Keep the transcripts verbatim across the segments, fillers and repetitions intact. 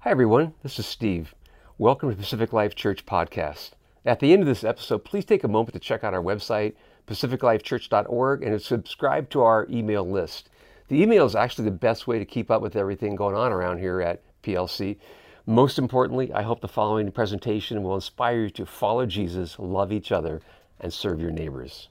Hi everyone, this is Steve. Welcome to Pacific Life Church Podcast. At the end of this episode, please take a moment to check out our website, pacific life church dot org, and subscribe to our email list. The email is actually the best way to keep up with everything going on around here at P L C. Most importantly, I hope the following presentation will inspire you to follow Jesus, love each other, and serve your neighbors.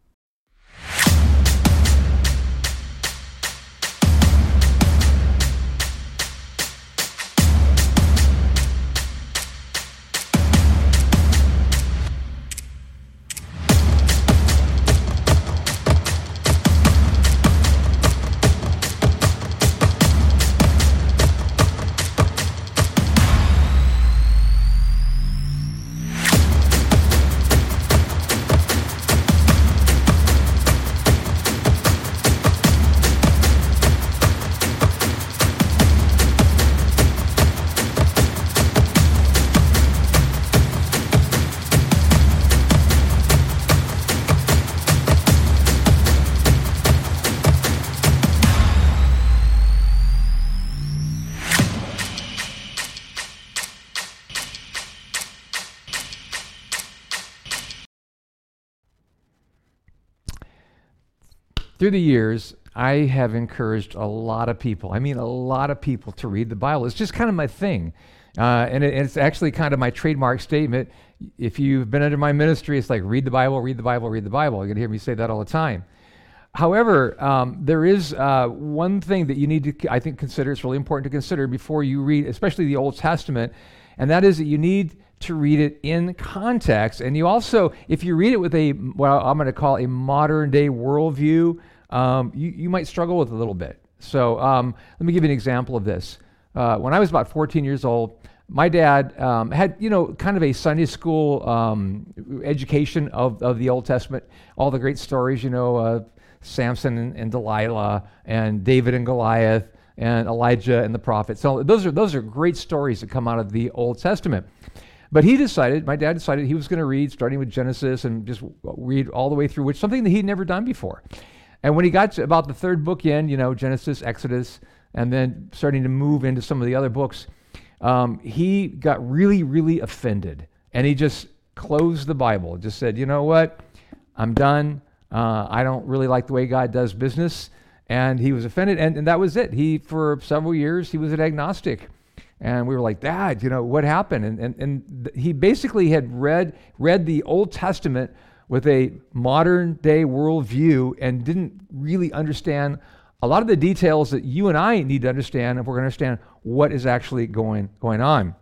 Through the years, I have encouraged a lot of people, I mean a lot of people, to read the Bible. It's just kind of my thing. Uh, and it, it's actually kind of my trademark statement. If you've been under my ministry, it's like, read the Bible, read the Bible, read the Bible. You're going to hear me say that all the time. However, um, there is uh, one thing that you need to, I think, consider. It's really important to consider before you read, especially the Old Testament, and that is that you need to read it in context. And you also, if you read it with a, what I'm going to call a modern day worldview, um, you, you might struggle with it a little bit. So um, let me give you an example of this. Uh, when I was about fourteen years old, my dad um, had, you know, kind of a Sunday school um, education of, of the Old Testament, all the great stories, you know, uh, Samson and, and Delilah and David and Goliath and Elijah and the prophets. So those are those are great stories that come out of the Old Testament. But he decided, my dad decided he was going to read, starting with Genesis, and just read all the way through, which is something that he'd never done before. And when he got to about the third book in, you know, Genesis, Exodus, and then starting to move into some of the other books, um, he got really, really offended. And he just closed the Bible, just said, you know what, I'm done. Uh, I don't really like the way God does business. And he was offended, and, and that was it. He, for several years, he was an agnostic. And we were like, Dad, you know, what happened? And and, and th- he basically had read read the Old Testament with a modern day worldview and didn't really understand a lot of the details that you and I need to understand if we're going to understand what is actually going going on.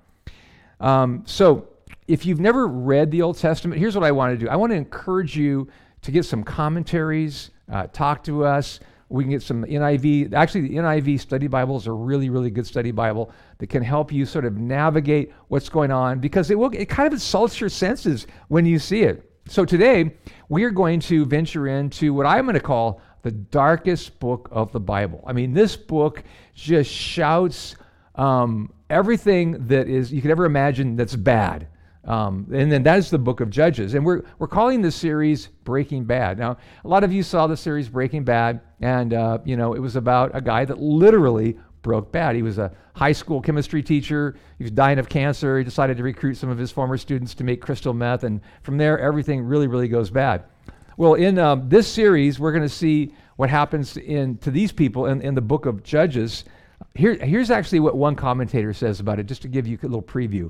Um, so if you've never read the Old Testament, here's what I want to do. I want to encourage you to get some commentaries, uh, talk to us. We can get some N I V. Actually, the N I V study Bible is a really, really good study Bible that can help you sort of navigate what's going on, because it will, it kind of insults your senses when you see it. So today, we are going to venture into what I'm going to call the darkest book of the Bible. I mean, this book just shouts um, everything that is you could ever imagine that's bad. Um, and then that is the book of Judges. And we're we're calling this series Breaking Bad. Now, a lot of you saw the series Breaking Bad, and uh, you know, it was about a guy that literally broke bad. He was a high school chemistry teacher. He was dying of cancer. He decided to recruit some of his former students to make crystal meth, and from there, everything really, really goes bad. Well, in um, this series, we're going to see what happens in to these people in, in the book of Judges. Here, here's actually what one commentator says about it, just to give you a little preview.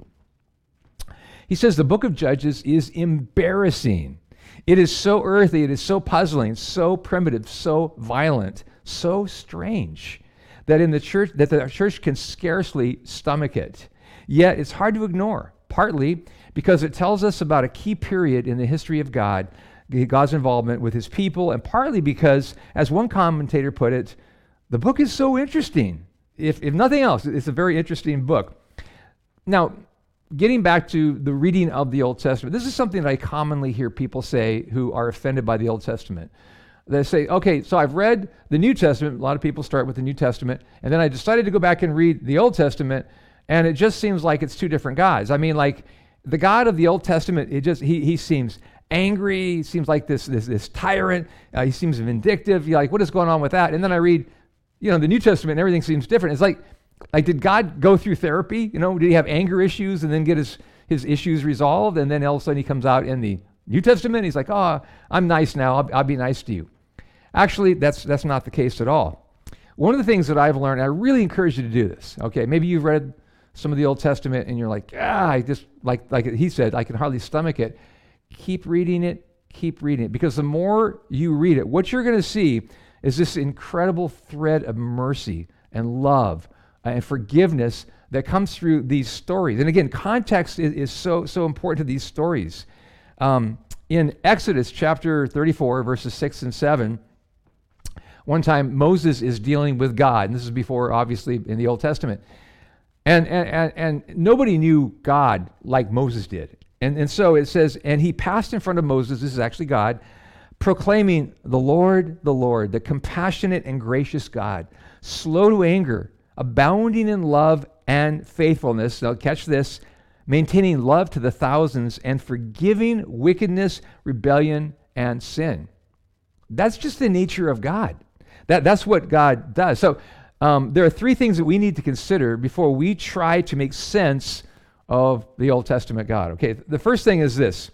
He says the book of Judges is embarrassing. It is so earthy, it is so puzzling, so primitive, so violent, so strange that in the church that the church can scarcely stomach it. Yet it's hard to ignore, partly because it tells us about a key period in the history of God, God's involvement with his people, and partly because, as one commentator put it, the book is so interesting. If if nothing else, it's a very interesting book. Now, getting back to the reading of the Old Testament, this is something that I commonly hear people say who are offended by the Old Testament. They say, okay, so I've read the New Testament. A lot of people start with the New Testament, and then I decided to go back and read the Old Testament, and it just seems like it's two different guys. I mean, like, the God of the Old Testament, it just he he seems angry. He seems like this this this tyrant. Uh, he seems vindictive. You're like, what is going on with that? And then I read, you know, the New Testament, and everything seems different. It's like Like, did God go through therapy? You know, did he have anger issues and then get his, his issues resolved? And then all of a sudden he comes out in the New Testament, he's like, oh, I'm nice now, I'll, I'll be nice to you. Actually, that's that's not the case at all. One of the things that I've learned, I really encourage you to do this, okay? Maybe you've read some of the Old Testament and you're like, ah, I just, like, like he said, I can hardly stomach it. Keep reading it, keep reading it, because the more you read it, what you're going to see is this incredible thread of mercy and love and forgiveness that comes through these stories. And again, context is, is so, so important to these stories. Um, in Exodus chapter thirty-four, verses six and seven, one time Moses is dealing with God, and this is before, obviously, in the Old Testament. And, and, and, and nobody knew God like Moses did. And, and so it says, and he passed in front of Moses, this is actually God, proclaiming, the Lord, the Lord, the compassionate and gracious God, slow to anger, abounding in love and faithfulness. Now catch this, maintaining love to the thousands and forgiving wickedness, rebellion, and sin. That's just the nature of God. That, that's what God does. So um, there are three things that we need to consider before we try to make sense of the Old Testament God. Okay, the first thing is this.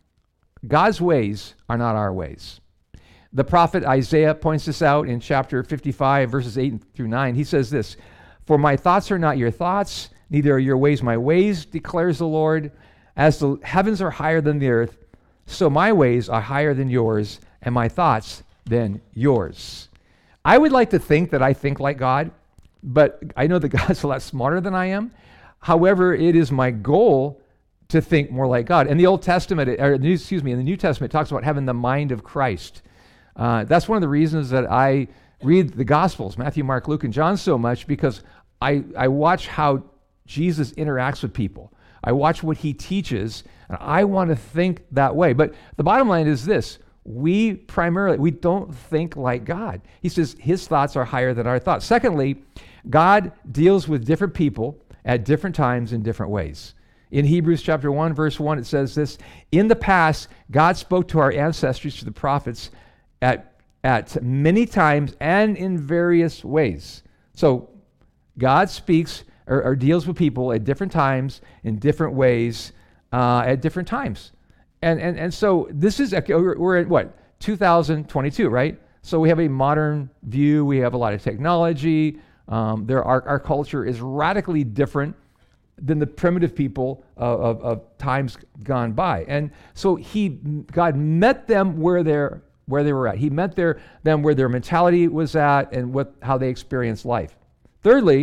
God's ways are not our ways. The prophet Isaiah points this out in chapter fifty-five, verses eight through nine. He says this, for my thoughts are not your thoughts, neither are your ways my ways, declares the Lord. As the heavens are higher than the earth, so my ways are higher than yours, and my thoughts than yours. I would like to think that I think like God, but I know that God's a lot smarter than I am. However, it is my goal to think more like God. In the Old Testament, or excuse me, in the New Testament, it talks about having the mind of Christ. Uh, that's one of the reasons that I read the Gospels, Matthew, Mark, Luke, and John so much, because I, I watch how Jesus interacts with people. I watch what he teaches, and I want to think that way. But the bottom line is this. We primarily, we don't think like God. He says his thoughts are higher than our thoughts. Secondly, God deals with different people at different times in different ways. In Hebrews chapter one, verse one, it says this, in the past, God spoke to our ancestors, to the prophets, at, at many times and in various ways. So God speaks or, or deals with people at different times, in different ways, uh, at different times. And, and, and so this is, we're at what, two thousand twenty-two, right? So we have a modern view, we have a lot of technology, um, there our, our culture is radically different than the primitive people of, of, of times gone by. And so he, God met them where they're where they were at. He met their them where their mentality was at and what how they experienced life. Thirdly,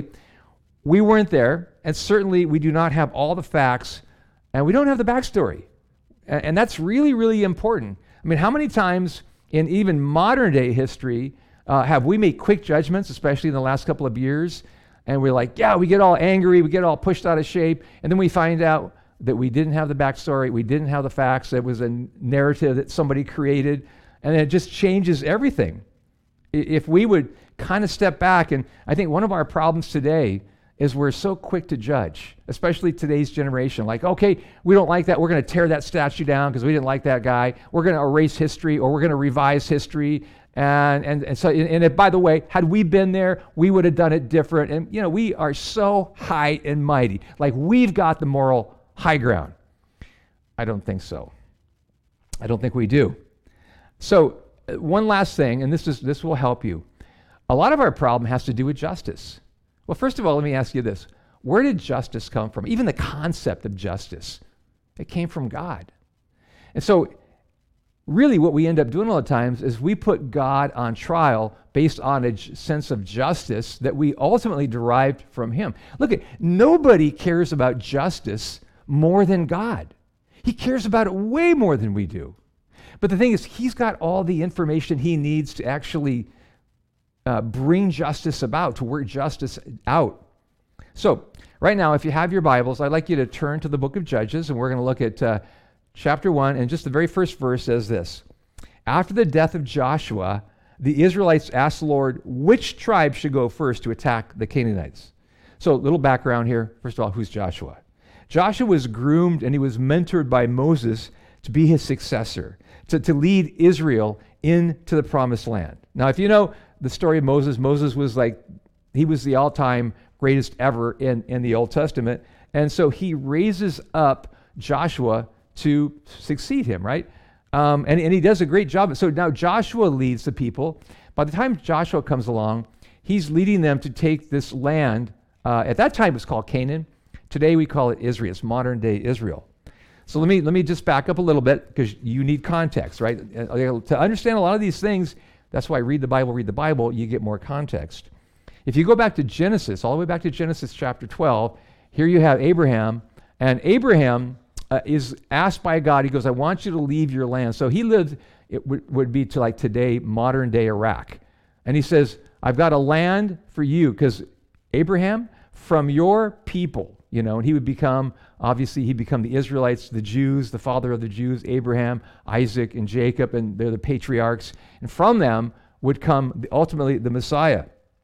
we weren't there, and certainly we do not have all the facts, and we don't have the backstory. And, and that's really, really important. I mean, how many times in even modern day history uh, have we made quick judgments, especially in the last couple of years, and we're like, yeah, we get all angry, we get all pushed out of shape, and then we find out that we didn't have the backstory, we didn't have the facts, it was a narrative that somebody created, and it just changes everything. If we would kind of step back, and I think one of our problems today is we're so quick to judge, especially today's generation. Like, okay, we don't like that, we're going to tear that statue down because we didn't like that guy. We're going to erase history, or we're going to revise history. And and, and so, and it, by the way, had we been there, we would have done it different. And, you know, we are so high and mighty. Like, we've got the moral high ground. I don't think so. I don't think we do. So uh, one last thing, and this is this will help you. A lot of our problem has to do with justice. Well, first of all, let me ask you this. Where did justice come from? Even the concept of justice. It came from God. And so really what we end up doing all the times is we put God on trial based on a j- sense of justice that we ultimately derived from him. Look, at nobody cares about justice more than God. He cares about it way more than we do. But the thing is, he's got all the information he needs to actually uh, bring justice about, to work justice out. So right now, if you have your Bibles, I'd like you to turn to the book of Judges, and we're going to look at uh, chapter one, and just the very first verse says this. After the death of Joshua, the Israelites asked the Lord which tribe should go first to attack the Canaanites. So a little background here. First of all, who's Joshua? Joshua was groomed and he was mentored by Moses to be his successor, to, to lead Israel into the promised land. Now, if you know the story of Moses, Moses was like, he was the all-time greatest ever in, in the Old Testament. And so he raises up Joshua to succeed him, right? Um, and, and he does a great job. So now Joshua leads the people. By the time Joshua comes along, he's leading them to take this land. Uh, at that time, it was called Canaan. Today, we call it Israel. It's modern-day Israel. So let me let me just back up a little bit, because you need context, right? Uh, to understand a lot of these things, that's why read the Bible, read the Bible, you get more context. If you go back to Genesis, all the way back to Genesis chapter twelve, here you have Abraham, and Abraham uh, is asked by God, he goes, I want you to leave your land. So he lived, it w- would be to like today, modern day Iraq. And he says, I've got a land for you, because Abraham, from your people, you know, and he would become, obviously he'd become the Israelites, the Jews, the father of the Jews, Abraham, Isaac, and Jacob, and they're the patriarchs. And from them would come ultimately the Messiah.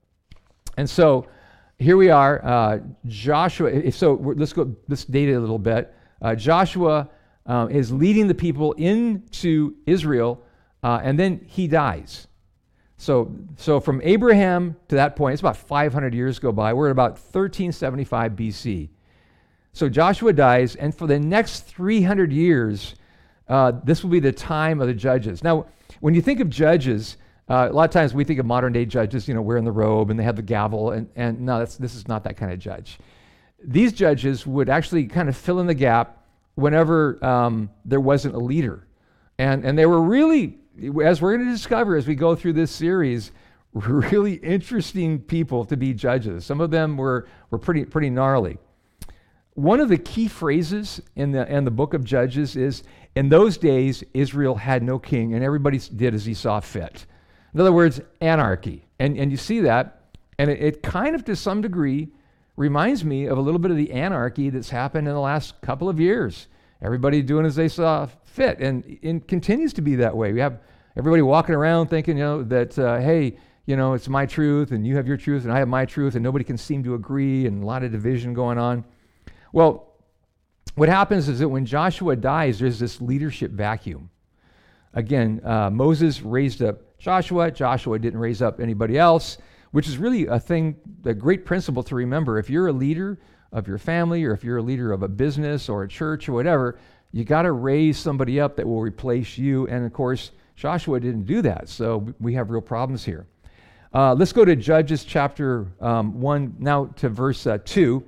And so here we are, uh, Joshua, so we're, let's go, let's date it a little bit. Uh, Joshua uh, is leading the people into Israel, uh, and then he dies. So, so from Abraham to that point, it's about five hundred years go by. We're at about thirteen seventy-five B C. So Joshua dies, and for the next three hundred years, uh, this will be the time of the judges. Now, when you think of judges, uh, a lot of times we think of modern day judges, you know, wearing the robe and they have the gavel, and, and no, that's, this is not that kind of judge. These judges would actually kind of fill in the gap whenever um, there wasn't a leader. And, and they were really, as we're going to discover as we go through this series, really interesting people to be judges. Some of them were, were pretty, pretty gnarly. One of the key phrases in the, in the book of Judges is, in those days, Israel had no king, and everybody did as he saw fit. In other words, anarchy. And, and you see that, and it, it kind of, to some degree, reminds me of a little bit of the anarchy that's happened in the last couple of years. Everybody doing as they saw fit, and it continues to be that way. We have everybody walking around thinking, you know, that, uh, hey, you know, it's my truth, and you have your truth, and I have my truth, and nobody can seem to agree, and a lot of division going on. Well, what happens is that when Joshua dies, there's this leadership vacuum. Again, uh, Moses raised up Joshua. Joshua didn't raise up anybody else, which is really a thing, a great principle to remember. If you're a leader of your family, or if you're a leader of a business or a church or whatever, you got to raise somebody up that will replace you. And of course, Joshua didn't do that, so we have real problems here. Uh, let's go to Judges chapter um, one, now to verse uh, two.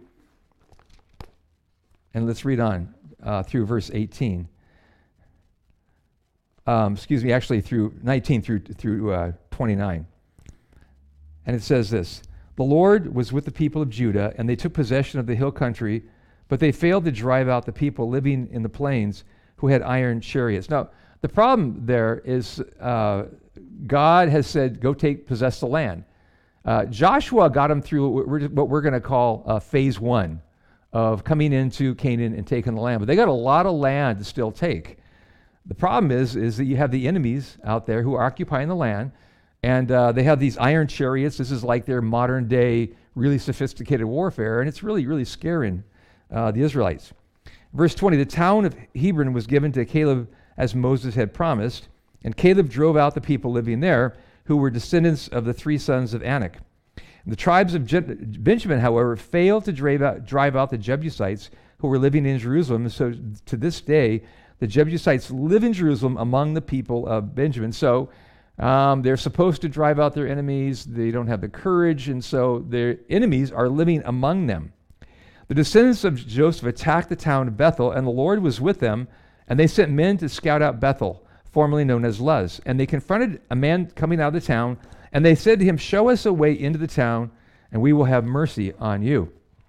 And let's read on uh, through verse eighteen. Um, excuse me, actually through nineteen through through uh, twenty-nine. And it says this: the Lord was with the people of Judah, and they took possession of the hill country, but they failed to drive out the people living in the plains who had iron chariots. Now, the problem there is uh, God has said, go take, possess the land. Uh, Joshua got them through what we're, what we're going to call uh, phase one of coming into Canaan and taking the land. But they got a lot of land to still take. The problem is, is that you have the enemies out there who are occupying the land, and uh, they have these iron chariots. This is like their modern day, really sophisticated warfare, and it's really, really scaring uh, the Israelites. Verse twenty, the town of Hebron was given to Caleb as Moses had promised, and Caleb drove out the people living there, who were descendants of the three sons of Anak. The tribes of Je- Benjamin, however, failed to drive out, drive out the Jebusites who were living in Jerusalem. So to this day, the Jebusites live in Jerusalem among the people of Benjamin. So um, they're supposed to drive out their enemies. They don't have the courage, and so their enemies are living among them. The descendants of Joseph attacked the town of Bethel, and the Lord was with them, and they sent men to scout out Bethel, formerly known as Luz. And they confronted a man coming out of the town, and they said to him, show us a way into the town, and we will have mercy on you.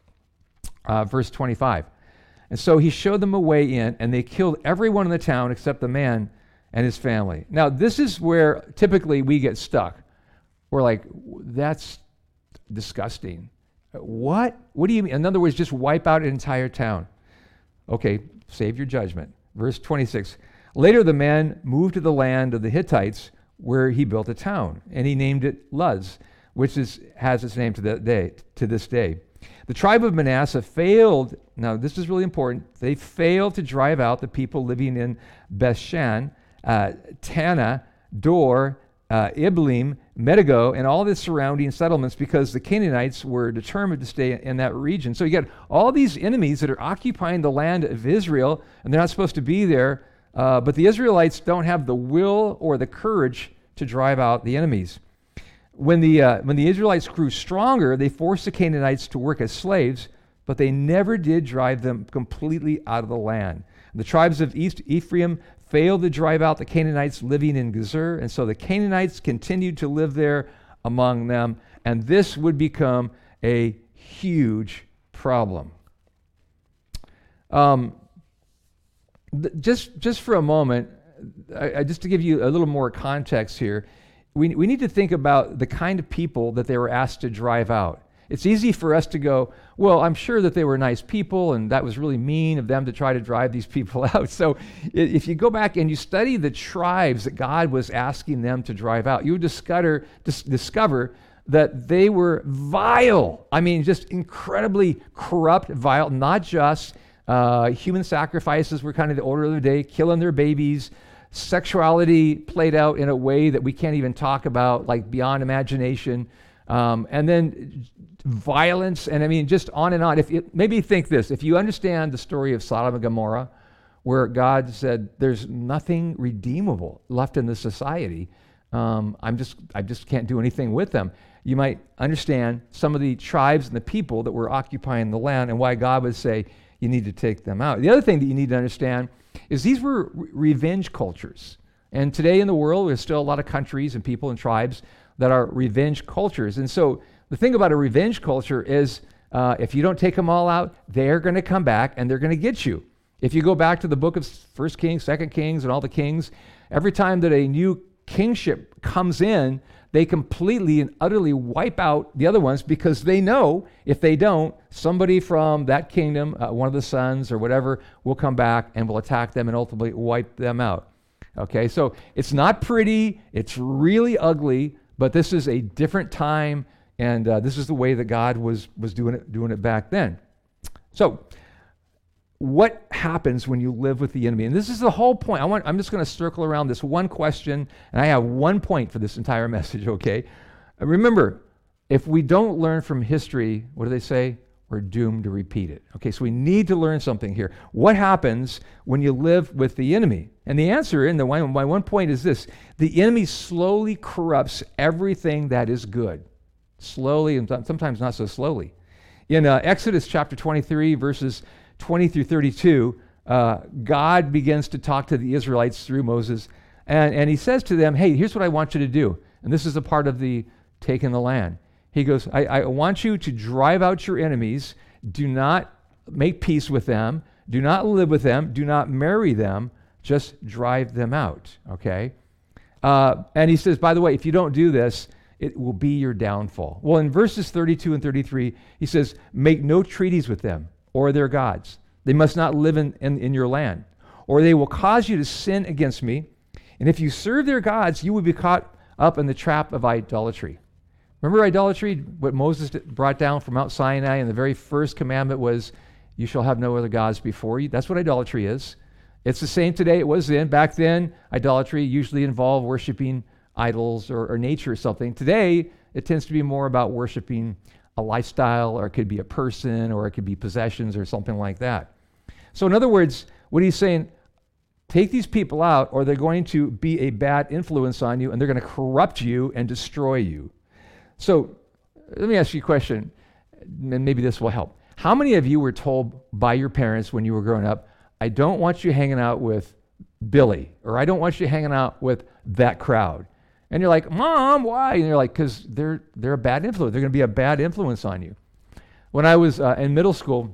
Uh, verse twenty-five. And so he showed them a way in, and they killed everyone in the town except the man and his family. Now, this is where typically we get stuck. We're like, that's disgusting. What? What do you mean? In other words, just wipe out an entire town. Okay, save your judgment. Verse twenty-six. Later the man moved to the land of the Hittites, where he built a town, and he named it Luz, which is, has its name to, that day, to this day. The tribe of Manasseh failed, now this is really important, they failed to drive out the people living in Bethshan, uh, Tanna, Dor, uh, Iblim, Medigo, and all the surrounding settlements, because the Canaanites were determined to stay in that region. So you got all these enemies that are occupying the land of Israel, and they're not supposed to be there, uh, but the Israelites don't have the will or the courage to drive out the enemies. When the, uh, when the Israelites grew stronger, they forced the Canaanites to work as slaves, but they never did drive them completely out of the land. The tribes of East Ephraim failed to drive out the Canaanites living in Gezer, and so the Canaanites continued to live there among them, and this would become a huge problem. Um, th- just, just for a moment, I, I, just to give you a little more context here, we, we need to think about the kind of people that they were asked to drive out. It's easy for us to go, well, I'm sure that they were nice people, and that was really mean of them to try to drive these people out. So if you go back and you study the tribes that God was asking them to drive out, you would discover, dis- discover that they were vile. I mean, just incredibly corrupt, vile, not just uh, human sacrifices were kind of the order of the day, killing their babies, sexuality played out in a way that we can't even talk about, like beyond imagination. Um, and then violence, and I mean, just on and on. If it, maybe think this, if you understand the story of Sodom and Gomorrah, where God said there's nothing redeemable left in the society, um, I'm just, I just can't do anything with them. You might understand some of the tribes and the people that were occupying the land and why God would say you need to take them out. The other thing that you need to understand is these were re- revenge cultures. And today in the world, there's still a lot of countries and people and tribes that are revenge cultures. And so the thing about a revenge culture is uh, if you don't take them all out, they're going to come back and they're going to get you. If you go back to the book of First Kings, Second Kings, and all the kings, every time that a new kingship comes in, they completely and utterly wipe out the other ones, because they know if they don't, somebody from that kingdom, uh, one of the sons or whatever, will come back and will attack them and ultimately wipe them out. Okay, so it's not pretty, it's really ugly, but this is a different time, and uh, this is the way that God was was doing it doing it back then. So, what happens when you live with the enemy? And this is the whole point. I want, I'm just going to circle around this one question, and I have one point for this entire message, okay? Uh, remember, if we don't learn from history, what do they say? We're doomed to repeat it. Okay, so we need to learn something here. What happens when you live with the enemy? And the answer in the one, my one point is this: the enemy slowly corrupts everything that is good. Slowly, and sometimes not so slowly. In uh, Exodus chapter twenty-three, verses twenty through thirty-two, uh, God begins to talk to the Israelites through Moses, and, and he says to them, hey, here's what I want you to do. And this is a part of the taking the land. He goes, I, I want you to drive out your enemies. Do not make peace with them. Do not live with them. Do not marry them. Just drive them out, okay? Uh, and he says, by the way, if you don't do this, it will be your downfall. Well, in verses thirty-two and thirty-three, he says, make no treaties with them or their gods. They must not live in, in, in your land, or they will cause you to sin against me. And if you serve their gods, you will be caught up in the trap of idolatry. Remember idolatry, what Moses brought down from Mount Sinai, and the very first commandment was, you shall have no other gods before you. That's what idolatry is. It's the same today it was then. Back then, idolatry usually involved worshiping idols or, or nature or something. Today, it tends to be more about worshiping a lifestyle, or it could be a person, or it could be possessions or something like that. So in other words, what he's saying, take these people out, or they're going to be a bad influence on you, and they're going to corrupt you and destroy you. So let me ask you a question, and maybe this will help. How many of you were told by your parents when you were growing up, I don't want you hanging out with Billy, or I don't want you hanging out with that crowd? And you're like, Mom, why? And you're like, because they're they're a bad influence. They're going to be a bad influence on you. When I was uh, in middle school,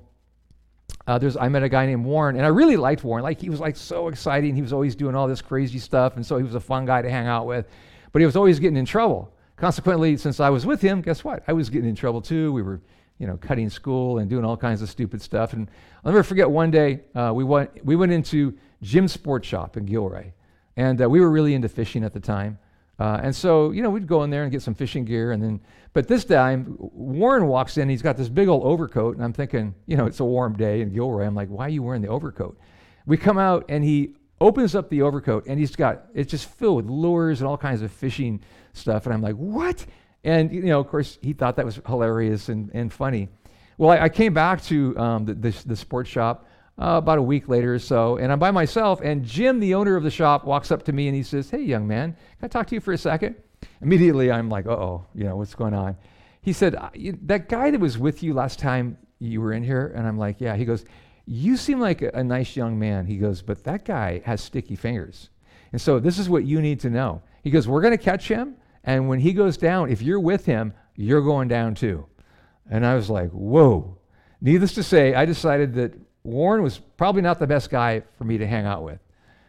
uh, there's I met a guy named Warren, and I really liked Warren. Like, he was like so exciting. He was always doing all this crazy stuff, and so he was a fun guy to hang out with. But he was always getting in trouble. Consequently, since I was with him, guess what? I was getting in trouble too. We were, you know, cutting school and doing all kinds of stupid stuff. And I'll never forget one day uh, we went we went into Jim's Sports Shop in Gilroy, and uh, we were really into fishing at the time. Uh, and so, you know, we'd go in there and get some fishing gear, and then, but this time, Warren walks in. He's got this big old overcoat, and I'm thinking, you know, it's a warm day in Gilroy. I'm like, why are you wearing the overcoat? We come out, and he opens up the overcoat, and he's got, it's just filled with lures and all kinds of fishing stuff. And I'm like, what? And, you know, of course, he thought that was hilarious and, and funny. Well, I, I came back to um, the, the, the sports shop uh, about a week later or so, and I'm by myself, and Jim, the owner of the shop, walks up to me and he says, hey, young man, can I talk to you for a second? Immediately, I'm like, uh-oh, you know, what's going on? He said, that guy that was with you last time you were in here? And I'm like, yeah. He goes, you seem like a, a nice young man. He goes, but that guy has sticky fingers. And so this is what you need to know. He goes, we're going to catch him, and when he goes down, if you're with him, you're going down too. And I was like, whoa. Needless to say, I decided that Warren was probably not the best guy for me to hang out with.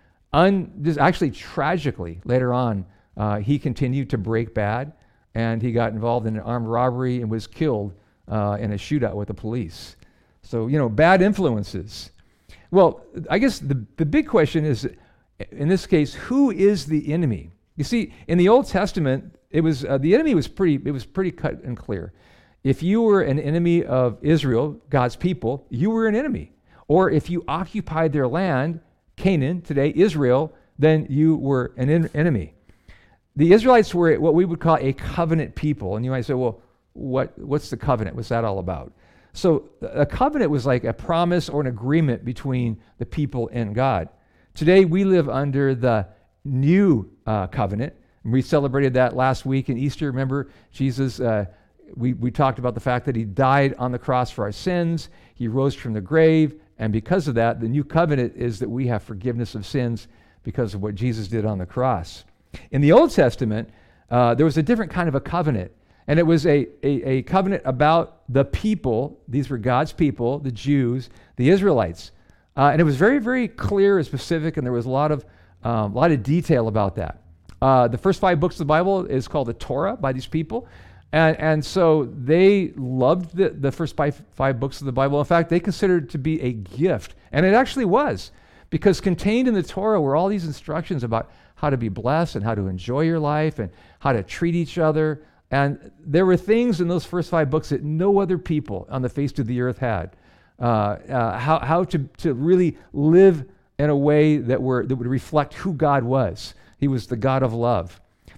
Un, just actually, tragically, later on, uh, he continued to break bad, and he got involved in an armed robbery and was killed uh, in a shootout with the police. So, you know, bad influences. Well, I guess the, the big question is, in this case, who is the enemy? You see, in the Old Testament, it was uh, the enemy was pretty, it was pretty cut and clear. If you were an enemy of Israel, God's people, you were an enemy. Or if you occupied their land, Canaan, today Israel, then you were an en- enemy. The Israelites were what we would call a covenant people. And you might say, well, what, what's the covenant? What's that all about? So a covenant was like a promise or an agreement between the people and God. Today we live under the new uh, covenant. We celebrated that last week in Easter. Remember, Jesus, uh, we, we talked about the fact that he died on the cross for our sins. He rose from the grave. And because of that, the new covenant is that we have forgiveness of sins because of what Jesus did on the cross. In the Old Testament, uh, there was a different kind of a covenant. And it was a, a, a covenant about the people. These were God's people, the Jews, the Israelites. Uh, and it was very, very clear and specific, and there was a lot of, um, a lot of detail about that. Uh, the first five books of the Bible is called the Torah by these people. And, and so they loved the, the first five, five books of the Bible. In fact, they considered it to be a gift. And it actually was, because contained in the Torah were all these instructions about how to be blessed and how to enjoy your life and how to treat each other. And there were things in those first five books that no other people on the face of the earth had. Uh, uh, how how to, to really live in a way that were that would reflect who God was. He was the God of love.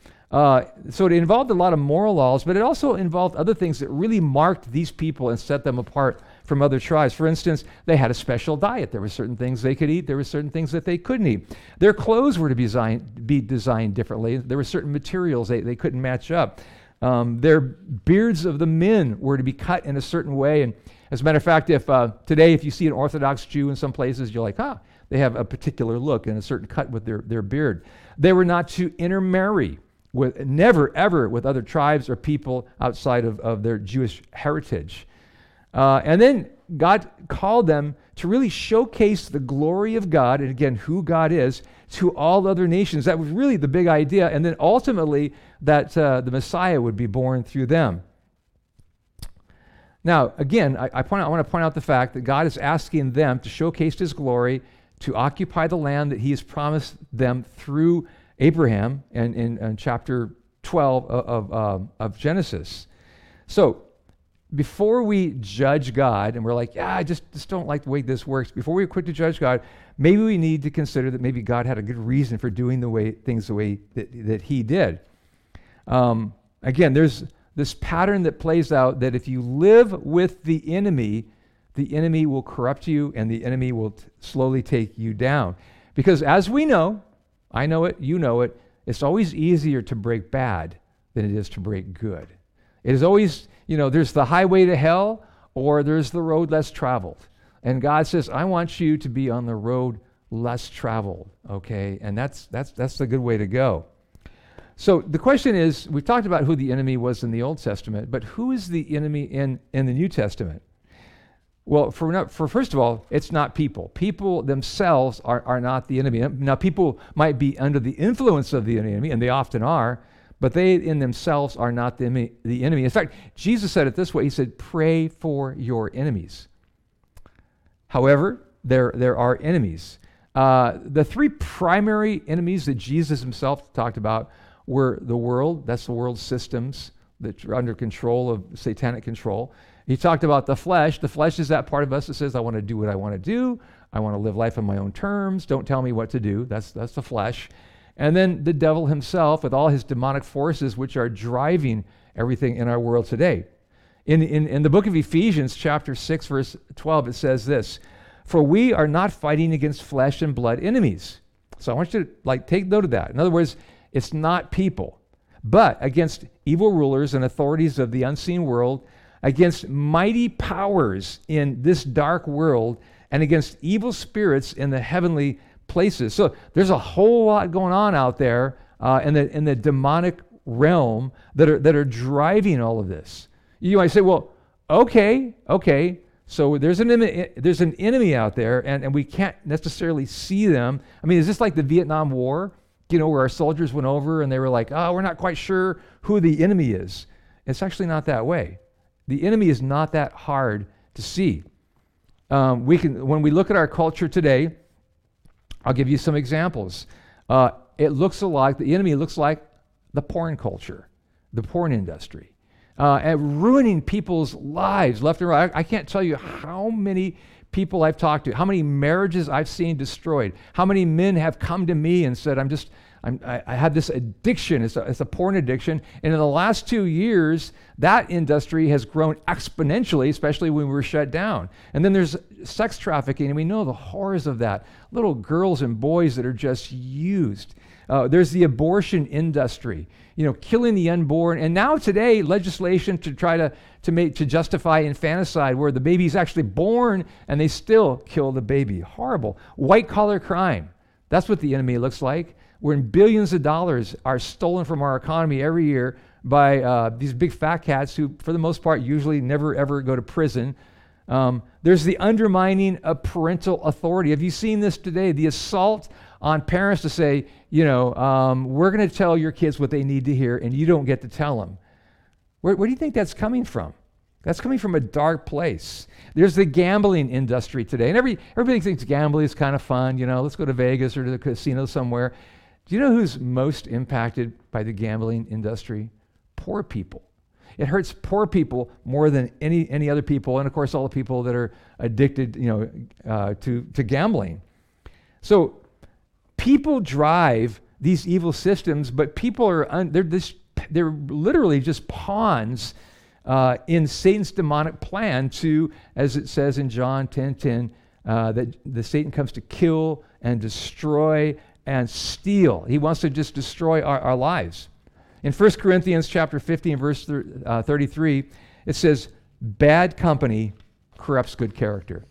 Uh, so it involved a lot of moral laws, but it also involved other things that really marked these people and set them apart from other tribes. For instance, they had a special diet. There were certain things they could eat. There were certain things that they couldn't eat. Their clothes were to be designed, be designed differently. There were certain materials they, they couldn't match up. Um, their beards of the men were to be cut in a certain way. And as a matter of fact, if uh, today, if you see an Orthodox Jew in some places, you're like, ah, they have a particular look and a certain cut with their, their beard. They were not to intermarry with, never, ever with other tribes or people outside of, of their Jewish heritage. Uh, and then God called them to really showcase the glory of God, and again, who God is, to all other nations. That was really the big idea. And then ultimately, that uh, the Messiah would be born through them. Now, again, I, I, point out, I want to point out the fact that God is asking them to showcase his glory, to occupy the land that he has promised them through Abraham in, in, in chapter twelve of, of, um, of Genesis. So, before we judge God, and we're like, yeah, I just, just don't like the way this works, before we quit to judge God, maybe we need to consider that maybe God had a good reason for doing the way things the way that, that he did. Um, again, there's this pattern that plays out that if you live with the enemy, the enemy will corrupt you and the enemy will t- slowly take you down. Because as we know, I know it, you know it, it's always easier to break bad than it is to break good. It is always, you know, there's the highway to hell or there's the road less traveled. And God says, I want you to be on the road less traveled, okay? And that's that's that's the good way to go. So the question is, we've talked about who the enemy was in the Old Testament, but who is the enemy in, in the New Testament? Well, for, not, for first of all, it's not people. People themselves are, are not the enemy. Now, people might be under the influence of the enemy, and they often are, but they in themselves are not the enemy. The enemy. In fact, Jesus said it this way. He said, pray for your enemies. However, there, there are enemies. Uh, the three primary enemies that Jesus himself talked about were the world, that's the world's systems that are under control of satanic control. He talked about the flesh. The flesh is that part of us that says, I want to do what I want to do. I want to live life on my own terms. Don't tell me what to do. That's, that's the flesh. And then the devil himself with all his demonic forces, which are driving everything in our world today. In, in, in the book of Ephesians, chapter six, verse twelve, it says this, for we are not fighting against flesh and blood enemies. So I want you to like take note of that. In other words, it's not people, but against evil rulers and authorities of the unseen world, against mighty powers in this dark world, and against evil spirits in the heavenly places. So there's a whole lot going on out there uh, in the in the demonic realm that are that are driving all of this. You might say, well, okay, okay. So there's an enemy, there's an enemy out there, and, and we can't necessarily see them. I mean, is this like the Vietnam War? You know, where our soldiers went over and they were like, oh, we're not quite sure who the enemy is. It's actually not that way. The enemy is not that hard to see. Um, we can, when we look at our culture today, I'll give you some examples. Uh, it looks a lot, the enemy looks like the porn culture, the porn industry, uh, and ruining people's lives left and right. I, I can't tell you how many people I've talked to, how many marriages I've seen destroyed, how many men have come to me and said, I'm just, I'm, I, I have this addiction, it's a, it's a porn addiction. And in the last two years, that industry has grown exponentially, especially when we were shut down. And then there's sex trafficking, and we know the horrors of that. Little girls and boys that are just used. Uh, there's the abortion industry, you know, killing the unborn. And now today, legislation to try to, to make, to justify infanticide, where the baby's actually born and they still kill the baby. Horrible. White collar crime. That's what the enemy looks like. When billions of dollars are stolen from our economy every year by uh, these big fat cats who, for the most part, usually never ever go to prison. Um, there's the undermining of parental authority. Have you seen this today? The assault on parents to say, you know, um, we're going to tell your kids what they need to hear, and you don't get to tell them. Where, where do you think that's coming from? That's coming from a dark place. There's the gambling industry today, and every everybody thinks gambling is kind of fun. You know, let's go to Vegas or to the casino somewhere. Do you know who's most impacted by the gambling industry? Poor people. It hurts poor people more than any any other people, and of course all the people that are addicted, you know, uh, to to gambling. So people drive these evil systems, but people are un, they're this they're literally just pawns uh, in Satan's demonic plan to, as it says in John ten ten, uh, that the Satan comes to kill and destroy and steal. He wants to just destroy our, our lives. In First Corinthians chapter fifteen, verse thirty-three, it says, bad company corrupts good character.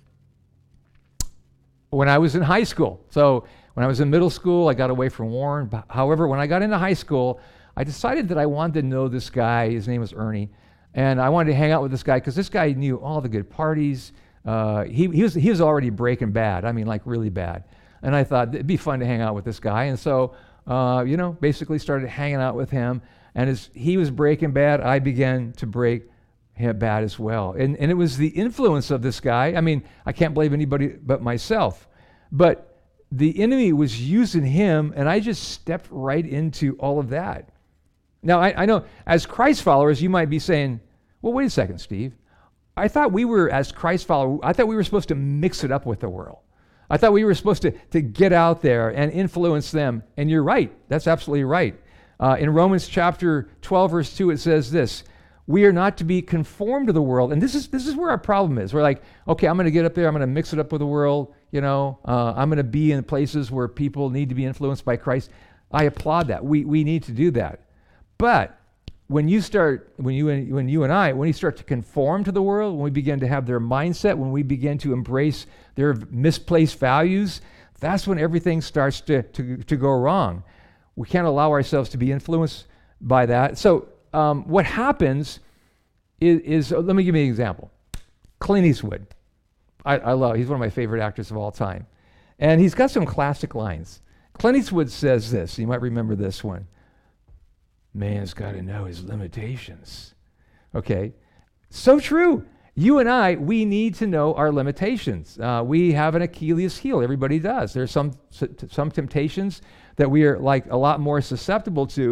When I was in high school, so when I was in middle school, I got away from Warren. However, when I got into high school, I decided that I wanted to know this guy. His name was Ernie. And I wanted to hang out with this guy because this guy knew all the good parties. Uh, he, he, was, he was already Breaking Bad. I mean, like really bad. And I thought it'd be fun to hang out with this guy. And so, uh, you know, basically started hanging out with him. And as he was breaking bad, I began to break him bad as well. And, and it was the influence of this guy. I mean, I can't blame anybody but myself. But the enemy was using him, and I just stepped right into all of that. Now, I, I know as Christ followers, you might be saying, well, wait a second, Steve. I thought we were, as Christ followers, I thought we were supposed to mix it up with the world. I thought we were supposed to, to get out there and influence them. And you're right. That's absolutely right. Uh, in Romans chapter twelve, verse two, it says this, we are not to be conformed to the world. And this is this is where our problem is. We're like, okay, I'm going to get up there. I'm going to mix it up with the world. You know, uh, I'm going to be in places where people need to be influenced by Christ. I applaud that. We we need to do that. But when you start, when you and when you and I, when you start to conform to the world, when we begin to have their mindset, when we begin to embrace their misplaced values, that's when everything starts to to, to go wrong. We can't allow ourselves to be influenced by that. So um, what happens is, is uh, let me give you an example. Clint Eastwood. I, I love, he's one of my favorite actors of all time. And he's got some classic lines. Clint Eastwood says this, you might remember this one. Man's got to know his limitations. Okay, so true. You and I, we need to know our limitations. Uh, we have an Achilles heel. Everybody does. There's some some temptations that we are like a lot more susceptible to.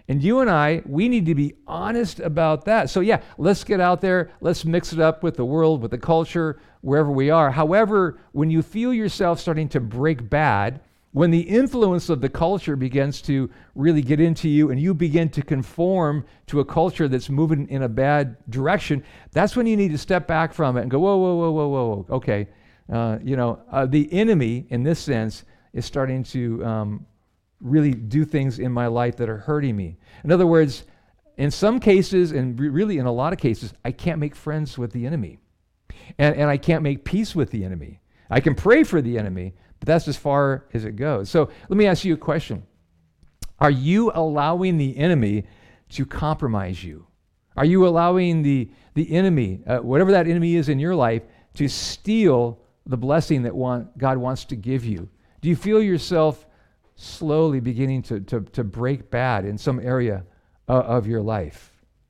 And you and I, we need to be honest about that. So yeah, let's get out there. Let's mix it up with the world, with the culture, wherever we are. However, when you feel yourself starting to break bad, when the influence of the culture begins to really get into you and you begin to conform to a culture that's moving in a bad direction, that's when you need to step back from it and go, whoa, whoa, whoa, whoa, whoa, okay. Uh, you know, uh, the enemy, in this sense, is starting to um, really do things in my life that are hurting me. In other words, in some cases, and re- really in a lot of cases, I can't make friends with the enemy. And, and I can't make peace with the enemy. I can pray for the enemy, but that's as far as it goes. So let me ask you a question. Are you allowing the enemy to compromise you? Are you allowing the, the enemy, uh, whatever that enemy is in your life, to steal the blessing that want, God wants to give you? Do you feel yourself slowly beginning to, to, to break bad in some area uh, of your life?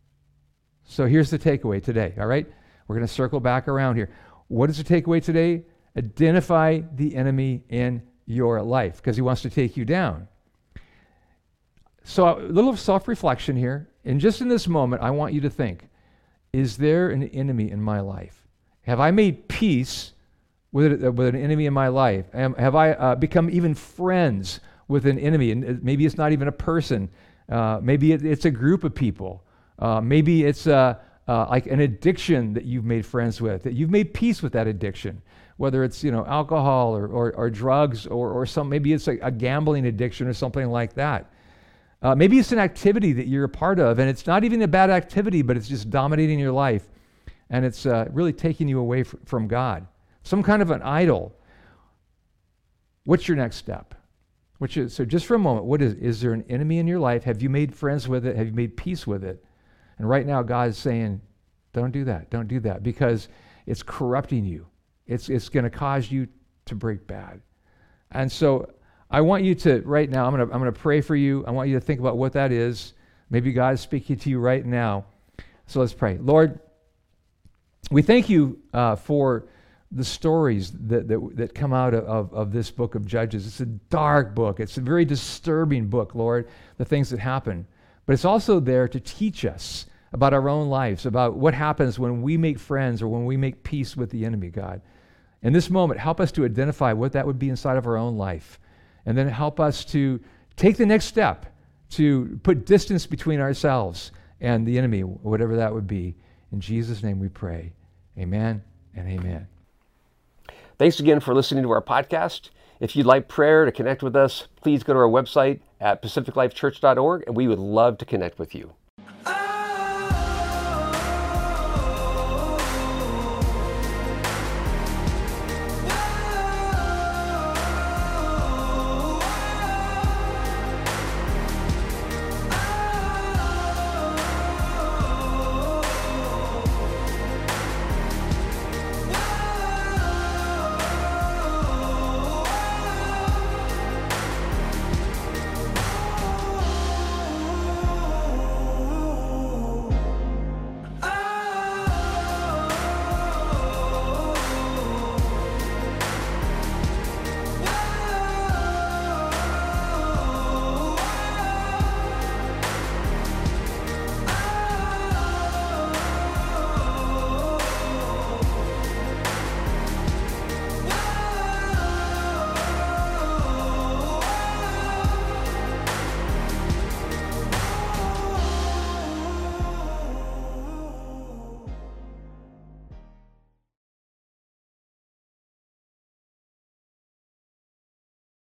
So here's the takeaway today, all right? We're going to circle back around here. What is the takeaway today? Identify the enemy in your life because he wants to take you down. So a little self-reflection here. And just in this moment, I want you to think, is there an enemy in my life? Have I made peace with, it, with an enemy in my life? Am, have I uh, become even friends with an enemy? And maybe it's not even a person. Uh, maybe it, it's a group of people. Uh, maybe it's uh, uh, like an addiction that you've made friends with, that you've made peace with that addiction. Whether it's, you know, alcohol or, or, or drugs or, or some, maybe it's a, a gambling addiction or something like that. Uh, maybe it's an activity that you're a part of, and it's not even a bad activity, but it's just dominating your life, and it's uh, really taking you away f- from God. Some kind of an idol. What's your next step? Which is, so just for a moment, what is, is there an enemy in your life? Have you made friends with it? Have you made peace with it? And right now, God is saying, don't do that. Don't do that, because it's corrupting you. It's it's going to cause you to break bad. And so I want you to, right now, I'm going to I'm going to pray for you. I want you to think about what that is. Maybe God is speaking to you right now. So let's pray. Lord, we thank you uh, for the stories that, that that come out of, of this book of Judges. It's a dark book. It's a very disturbing book, Lord, the things that happen. But it's also there to teach us about our own lives, about what happens when we make friends or when we make peace with the enemy, God. In this moment, help us to identify what that would be inside of our own life. And then help us to take the next step to put distance between ourselves and the enemy, whatever that would be. In Jesus' name we pray. Amen and amen. Thanks again for listening to our podcast. If you'd like prayer to connect with us, please go to our website at pacific life church dot org, and we would love to connect with you.